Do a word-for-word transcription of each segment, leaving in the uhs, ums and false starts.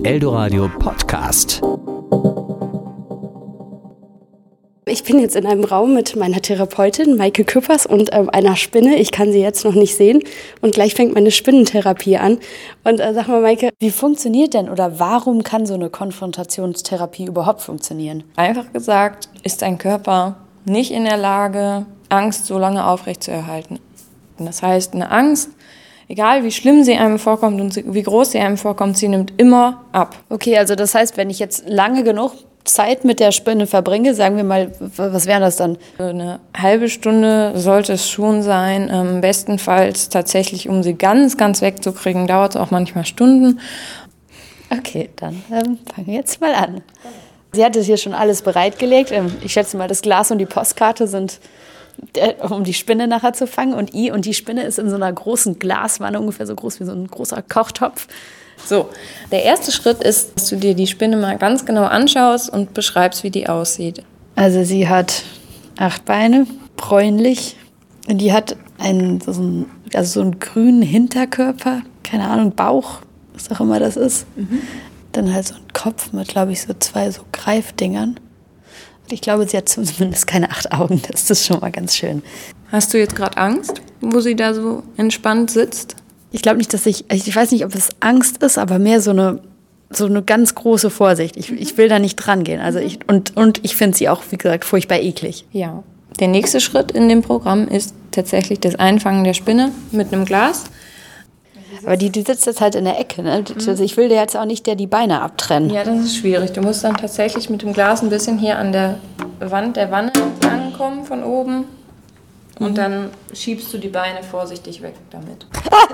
Eldoradio Podcast. Ich bin jetzt in einem Raum mit meiner Therapeutin Maike Küppers und ähm, einer Spinne. Ich kann sie jetzt noch nicht sehen und gleich fängt meine Spinnentherapie an. Und äh, sag mal, Maike, wie funktioniert denn oder warum kann so eine Konfrontationstherapie überhaupt funktionieren? Einfach gesagt, ist dein Körper nicht in der Lage, Angst so lange aufrechtzuerhalten. Und das heißt, eine Angst, egal wie schlimm sie einem vorkommt und wie groß sie einem vorkommt, sie nimmt immer ab. Okay, also das heißt, wenn ich jetzt lange genug Zeit mit der Spinne verbringe, sagen wir mal, was wäre das dann? Eine halbe Stunde sollte es schon sein, ähm, bestenfalls tatsächlich, um sie ganz, ganz wegzukriegen, dauert es auch manchmal Stunden. Okay, dann ähm, fangen wir jetzt mal an. Sie hat es hier schon alles bereitgelegt. Ähm, ich schätze mal, das Glas und die Postkarte sind, äh, um die Spinne nachher zu fangen. Und I und die Spinne ist in so einer großen Glaswanne, ungefähr so groß wie so ein großer Kochtopf. So, der erste Schritt ist, dass du dir die Spinne mal ganz genau anschaust und beschreibst, wie die aussieht. Also sie hat acht Beine, bräunlich. Und die hat einen, so einen, also so einen grünen Hinterkörper, keine Ahnung, Bauch, was auch immer das ist. Mhm. Dann halt so einen Kopf mit, glaube ich, so zwei so Greifdingern. Und ich glaube, sie hat zumindest keine acht Augen. Das ist schon mal ganz schön. Hast du jetzt gerade Angst, wo sie da so entspannt sitzt? Ich glaube nicht, dass ich, ich weiß nicht, ob es Angst ist, aber mehr so eine, so eine ganz große Vorsicht. Ich, ich will da nicht dran gehen. Also ich, und, und ich finde sie auch, wie gesagt, furchtbar eklig. Ja. Der nächste Schritt in dem Programm ist tatsächlich das Einfangen der Spinne mit einem Glas. Aber die, die sitzt jetzt halt in der Ecke, ne? Also ich will dir jetzt auch nicht der die Beine abtrennen. Ja, das ist schwierig. Du musst dann tatsächlich mit dem Glas ein bisschen hier an der Wand der Wanne ankommen von oben. Und mhm. dann schiebst du die Beine vorsichtig weg damit.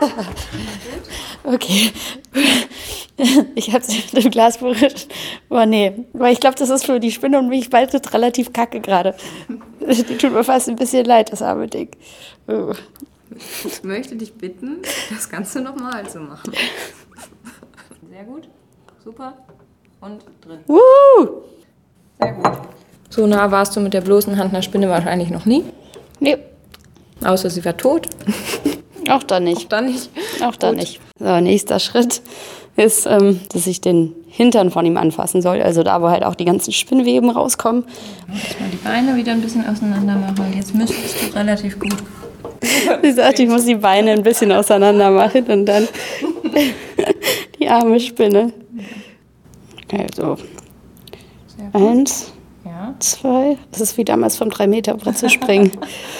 Okay. Ich habe sie mit dem Glas berührt. Aber nee, weil ich glaube, das ist für die Spinne und mich beide relativ kacke gerade. Die tut mir fast ein bisschen leid, das arme Ding. Oh. Ich möchte dich bitten, das Ganze nochmal zu machen. Sehr gut. Super. Und drin. Uh! Sehr gut. So nah warst du mit der bloßen Hand einer Spinne wahrscheinlich noch nie. Nee. Außer sie war tot. Auch da nicht. Auch da nicht. Auch da nicht. So, nächster Schritt ist, ähm, dass ich den Hintern von ihm anfassen soll. Also da, wo halt auch die ganzen Spinnweben rauskommen. Jetzt mal die Beine wieder ein bisschen auseinander machen. Jetzt müsstest du relativ gut. Sie sagt, ich muss die Beine ein bisschen auseinander machen und dann die arme Spinne. Also, eins, ja. zwei. Das ist wie damals vom drei Meter Brett zu springen.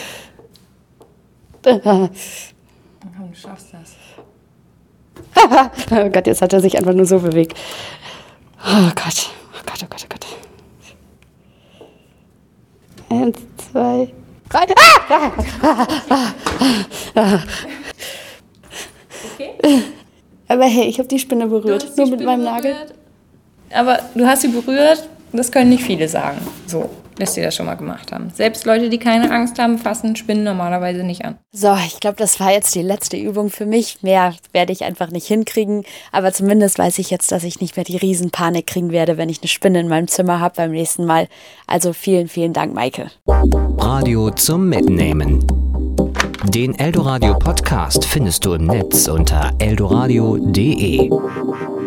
Du schaffst das. Oh Gott, jetzt hat er sich einfach nur so bewegt. Oh Gott, oh Gott, oh Gott, oh Gott. Eins, zwei, drei. Okay. Aber hey, ich habe die Spinne berührt, nur mit Spinne meinem Nagel. Berührt. Aber du hast sie berührt, das können nicht viele sagen. So, dass sie das schon mal gemacht haben. Selbst Leute, die keine Angst haben, fassen Spinnen normalerweise nicht an. So, ich glaube, das war jetzt die letzte Übung für mich. Mehr werde ich einfach nicht hinkriegen. Aber zumindest weiß ich jetzt, dass ich nicht mehr die Riesenpanik kriegen werde, wenn ich eine Spinne in meinem Zimmer habe beim nächsten Mal. Also vielen, vielen Dank, Maike. Radio zum Mitnehmen. Den Eldoradio Podcast findest du im Netz unter eldoradio punkt de.